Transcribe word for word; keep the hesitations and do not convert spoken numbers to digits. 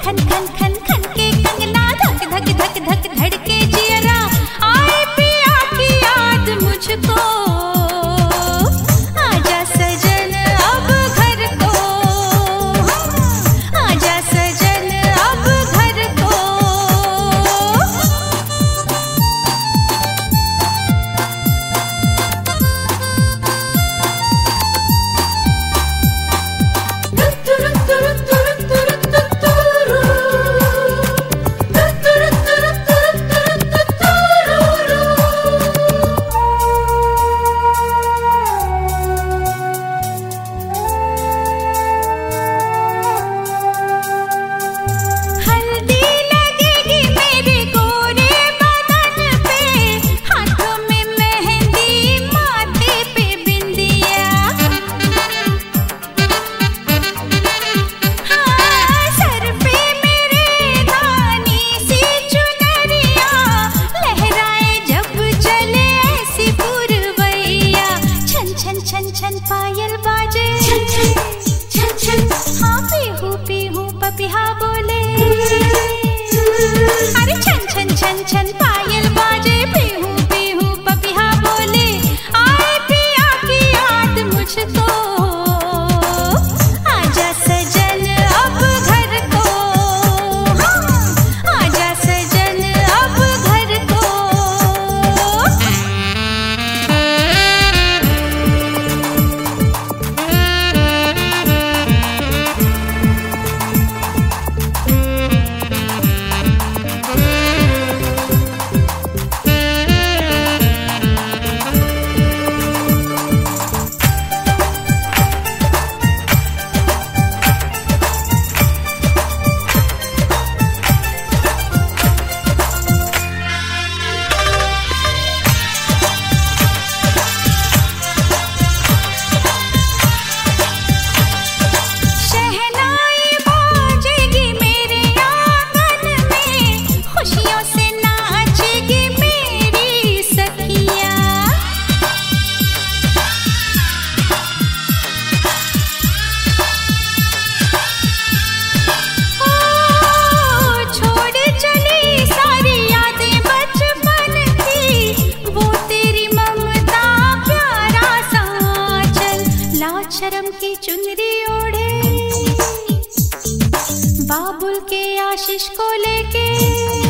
खन खन खन खन के कंगना, धक धक धक धक धड़के जियरा, आए पिया की याद मुझको, आजा सजन अब घर को, आजा सजन अब घर को। छन छन पायल बाजे, छन छन छन छन, हाँ पीहू पीहू पपिहा बोले, अरे छन छन छन छन पायल बाजे, पीहू पीहू पपिहा बोले, आए पिया की याद मुझको, आजा सजन अब घर को, आजा सजन अब घर को। शर्म की चुनरी ओढ़े, बाबुल के आशीष को लेके